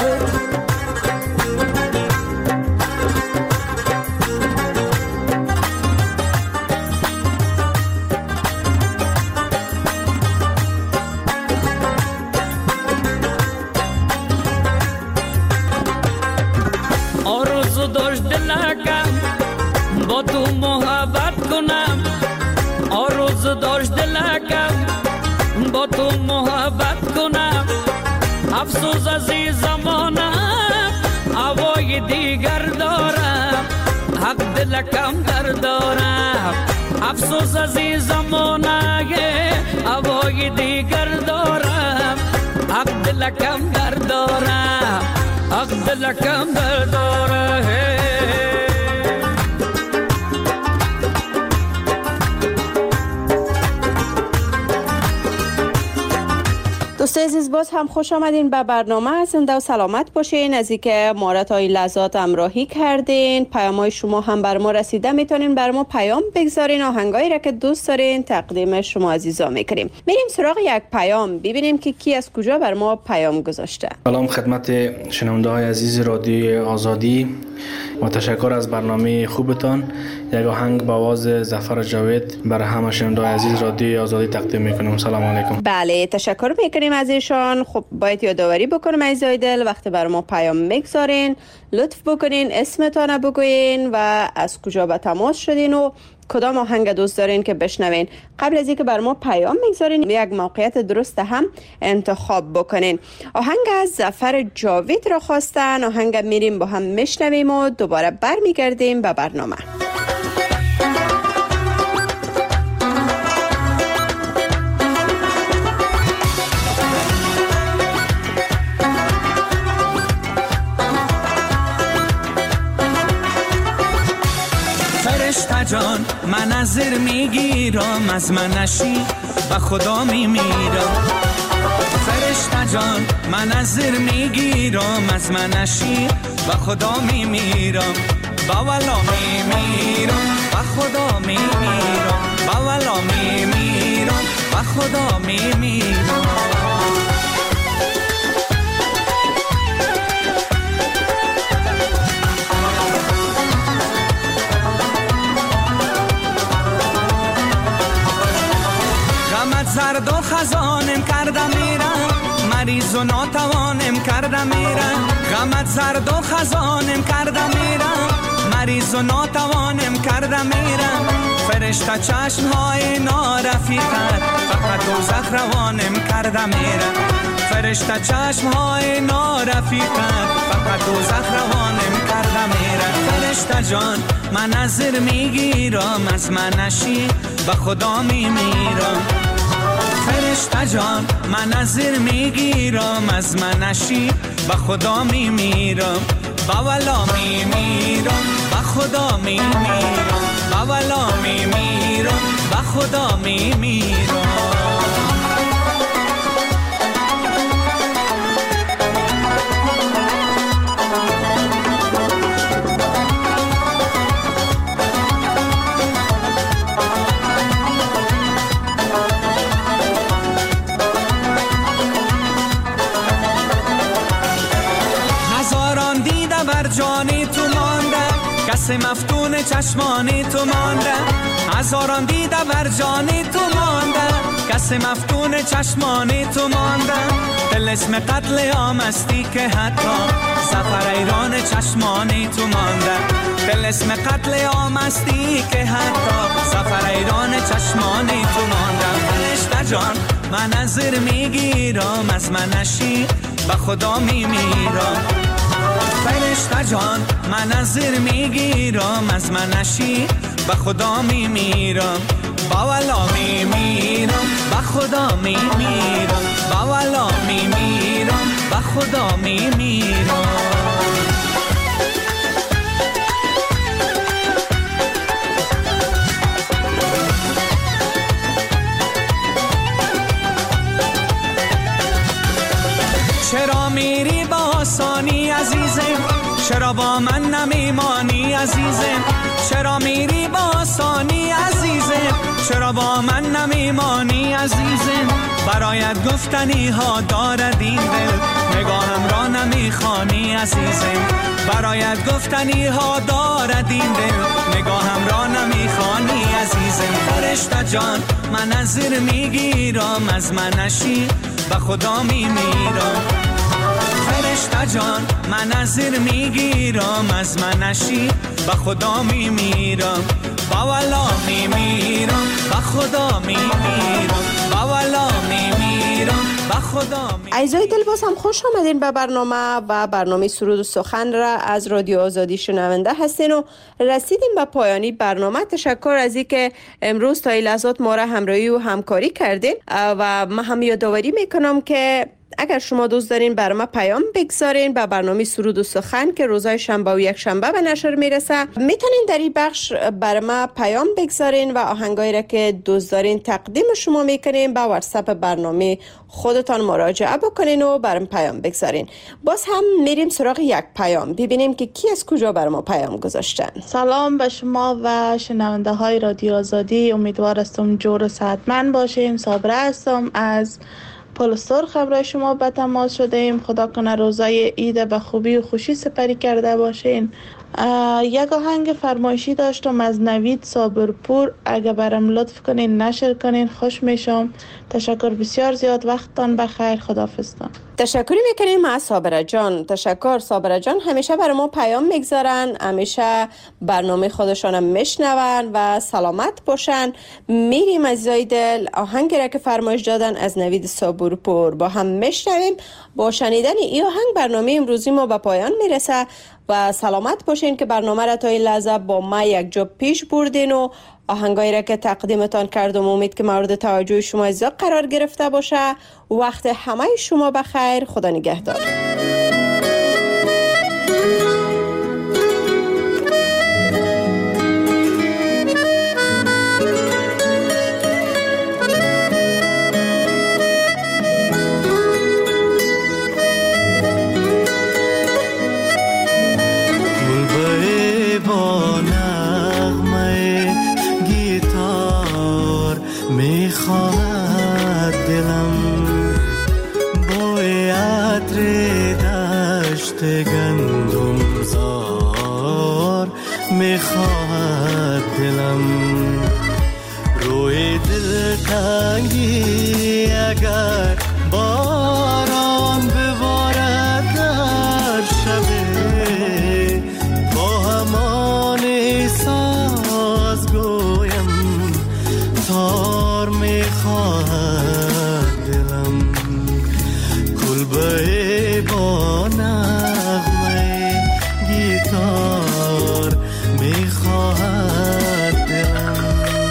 داشت دلکم با تو محبت کنم آرز داشت دلکم با تو محبت کنم افسوس از این زمانه هوای دیگر دارم حق دلکم دردارم افسوس از این زمانه هوای دیگر دارم حق دلکم دردارم حق دلکم درداره دوستان عزیز باز هم خوش آمدین به برنامه. زنده و سلامت باشین. از اینکه ما را تا این لحظات همراهی کردین، پیام‌های شما هم بر ما رسیده، میتونین بر ما پیام بگذارین. آهنگایی را که دوست دارین تقدیم شما عزیزا میکنیم. میریم سراغ یک پیام ببینیم که کی از کجا بر ما پیام گذاشته. سلام خدمت شنونده های عزیز رادیوی آزادی و تشکر از برنامه خوبتان. یک آهنگ با آواز ظفر جاوید برای همه شنونده های عزیز رادیوی آزادی تقدیم میکنیم. سلام علیکم. بله تشکر میکنیم از ایشان. خب باید یادآوری بکنم عزیزای دل، وقتی بر ما پیام میگذارین لطف بکنین اسمتان بگوین و از کجا به تماس شدین و کدام آهنگ دوست دارین که بشنوین. قبل از اینکه بر ما پیام میگذارین یک موقعیت درست هم انتخاب بکنین. آهنگ از ظفر جاوید را خواستن. آهنگ میریم با هم میشنویم و دوباره برمیگردیم به برنامه. فرشته جان من نظر میگیرم از منشی و خدا میمیرم. فرشته جان من نظر میگیرم از منشی و خدا میمیرم. با ولا میمیرم و خدا میمیرم. با ولا میمیرم و خدا میمیرم. زرد و خزانم کردم میرم مریض و ناتوانم کردم میرم. غمت زرد و خزانم کردم میرم مریض و ناتوانم کردم میرم. فرشته چشم های نارفیقت فقط دوزخ روانم کردم میرم. فرشته چشم های نارفیقت فقط دوزخ روانم کردم میرم. فرشته جان من نظر میگیرم از منشی به خدا میمیرم. فرشته جان من نظر میگیرم از منشی به خدا میمیرم. با ولا میمیرم به خدا میمیرم. با ولا میمیرم به خدا میمیرم. جانی تو مانده کسی مفتون چشمانی تو مانده. هزاران دیده بر جانی تو مانده کسی مفتون چشمانی تو مانده. دل اسم قتل آمستی که حتی سفر ایران چشمانی تو مانده. دل اسم قتل آمستی که حتی سفر ایران چشمانی تو مانده. فرشته جان من نظر میگیرم از منشی به خدا میمیرم. فرشته جان من نظر میگیرم از منشی به خدا میمیرم. با ولا میمیرم به خدا میمیرم. با ولا میمیرم به خدا میمیرم. آسانی عزیزم، چرا با من نمیمانی عزیزم، چرا میری با آسانی عزیزم، چرا با من نمیمانی عزیزم. برایت گفتنی ها دارد این دل، نگاهم را نمیخوانی عزیزم. برایت گفتنی ها دارد این دل، نگاهم را نمیخوانی عزیزم. فرشته جان من از زیر میگیرم، از منشی به خدا میمیرم. فرشته جان من از زیر میگیرم، از منشی به خدا میمیرم. با والا میمیرم، به خدا میمیرم، با والا میمیرم، به خدا میمیرم. عزیزای دل باز هم خوش آمدین به برنامه و برنامه سرود و سخن را از رادیو آزادی شنونده هستین و رسیدیم به پایانی برنامه. تشکر از اینکه امروز تا این لحظات ما را همراهی و همکاری کردین و من هم یادآوری میکنم که اگر شما دوست دارین برنامه پیام بگذارین به برنامه سرود و سخن که روزهای شنبه و یک شنبه به نشر میرسه، میتونین در این بخش برنامه پیام بگذارین و آهنگایی را که دوست دارین تقدیم شما میکنین به واتساپ برنامه خودتان مراجعه بکنین و برام پیام بگذارین. باز هم میریم سراغ یک پیام ببینیم که کی از کجا بر ما پیام گذاشتن. سلام به شما و شنونده های رادیو آزادی، امیدوار هستم جور و صحتمند باشیم. صابره هستم از پل سرخ همراه شما به تماس شده ایم. خدا کنه روزای عید به خوبی و خوشی سپری کرده باشین. یک آهنگ فرمایشی داشتم از نوید صابرپور، اگه برام لطف کنین نشر کنین خوش میشم. تشکر بسیار زیاد، وقتتان بخیر، خداحافظتان. تشکری میکنیم از صابره جان. تشکر صابره جان، همیشه برای ما پیام میگذارن، همیشه برنامه خودشان میشنون و سلامت باشن. میریم عزیزای دل آهنگی را که فرمایش دادن از نوید صابرپور با هم میشنویم. با شنیدن این آهنگ برنامه امروزی ما به پایان میرسه و سلامت باشین که برنامه را تا این لحظه با ما یک جا پیش بردین و آهنگایی را که تقدیمتان کردم امید که مورد توجه شما عزیزا قرار گرفته باشه. وقت همه شما بخیر، خدا نگهدار. میخواهد دلم بوی عطر دشت گندم زار، میخواهد دلم روی دل تنگی اگر باران ببارد در شبه، با همان احساس گویم تار میخواهد دلم، کلبه با نغمه گیتار میخواهد دلم.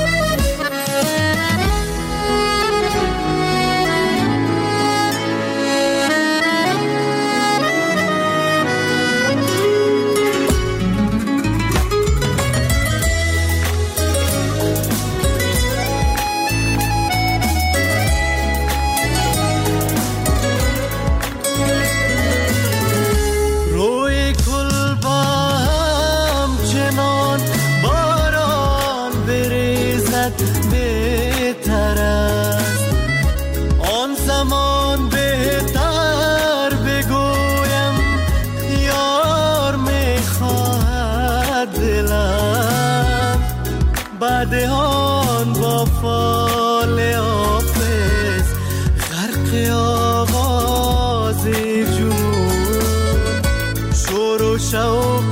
دهان با فال حافظ غرق آواز جنون، شور و شوق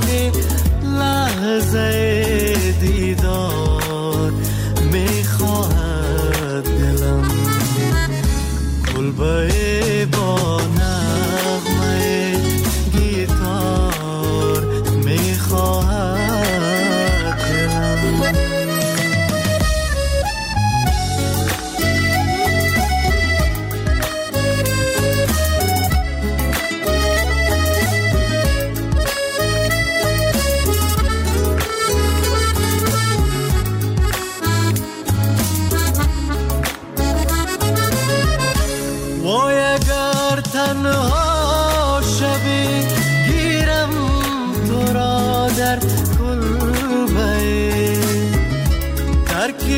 لحظه دیدار میخواهد دلم، کلبه با نغمه گیتار میخواهد دلم.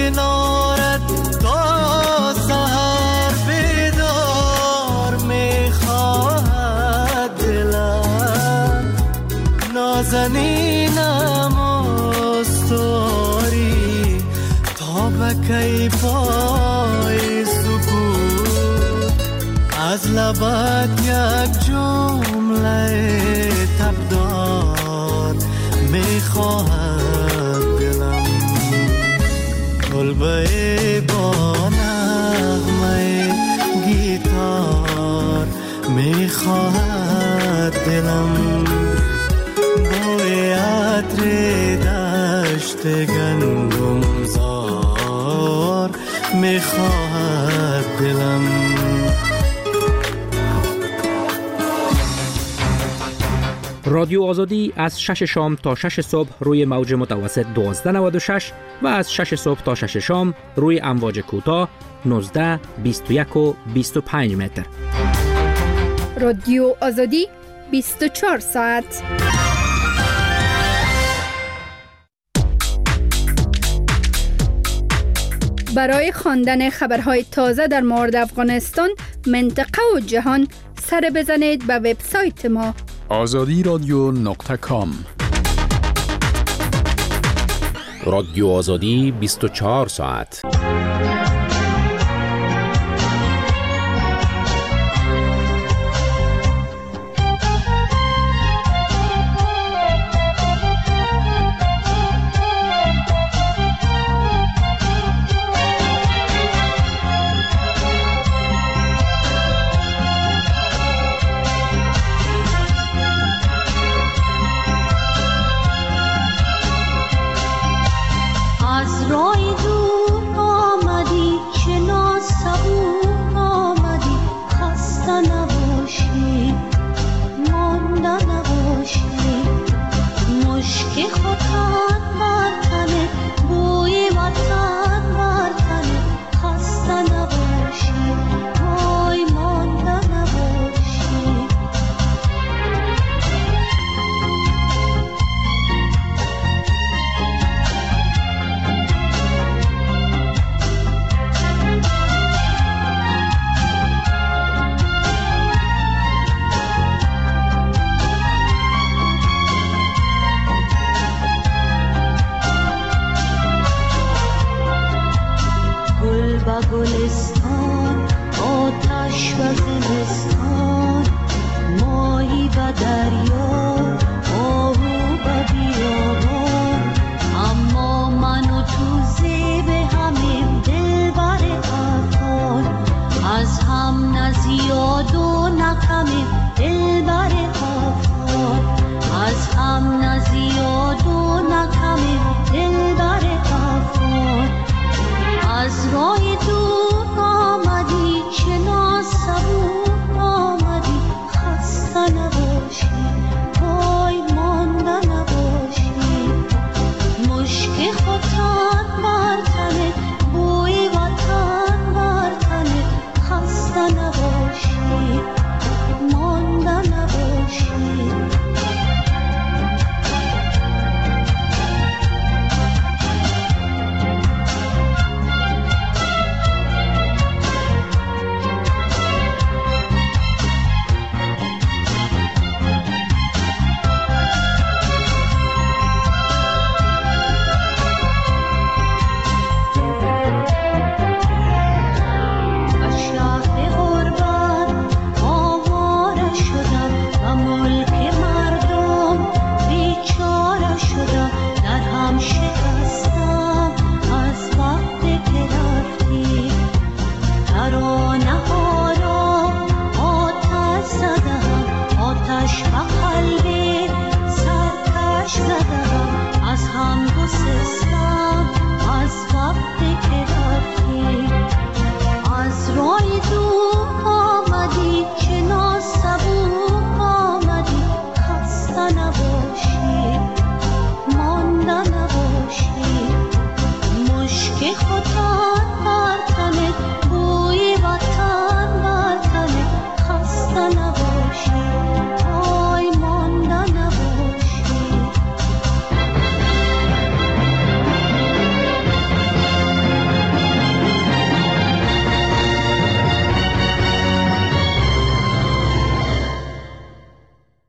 کنارت تا سحر بیدار میخواهد دلم نازنینم استواری تا بکی پای سکوت از لبت یک جمله تبدار میخواهد دلم کلبه با نغمه گیتار میخواهد دلم بوی عطر دشت گندم زار میخواهد دلم رادیو آزادی از شش شام تا شش صبح روی موج متوسط دوازده نود و شش و از شش صبح تا شش شام روی امواج کوتاه نوزده بیست و یک و بیست و پنج متر. رادیو آزادی بیست و چهار ساعت. برای خواندن خبرهای تازه در مورد افغانستان، منطقه و جهان سر بزنید به وبسایت ما آزادی رادیو نقطه کام. رادیو آزادی بیست و چهار ساعت.